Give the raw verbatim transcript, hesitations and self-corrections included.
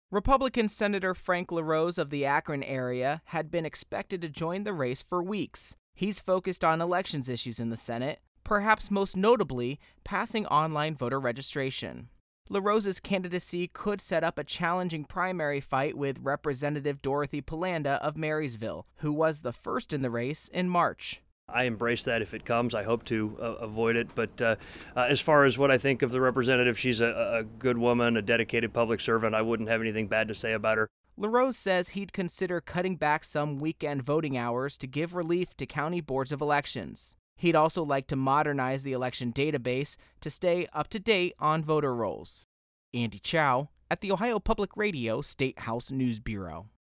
Republican Senator Frank LaRose of the Akron area had been expected to join the race for weeks. He's focused on elections issues in the Senate, perhaps most notably passing online voter registration. LaRose's candidacy could set up a challenging primary fight with Representative Dorothy Polanda of Marysville, who was the first in the race in March. I embrace that if it comes. I hope to uh, avoid it. But uh, uh, as far as what I think of the representative, she's a, a good woman, a dedicated public servant. I wouldn't have anything bad to say about her. LaRose says he'd consider cutting back some weekend voting hours to give relief to county boards of elections. He'd also like to modernize the election database to stay up to date on voter rolls. Andy Chow at the Ohio Public Radio State House News Bureau.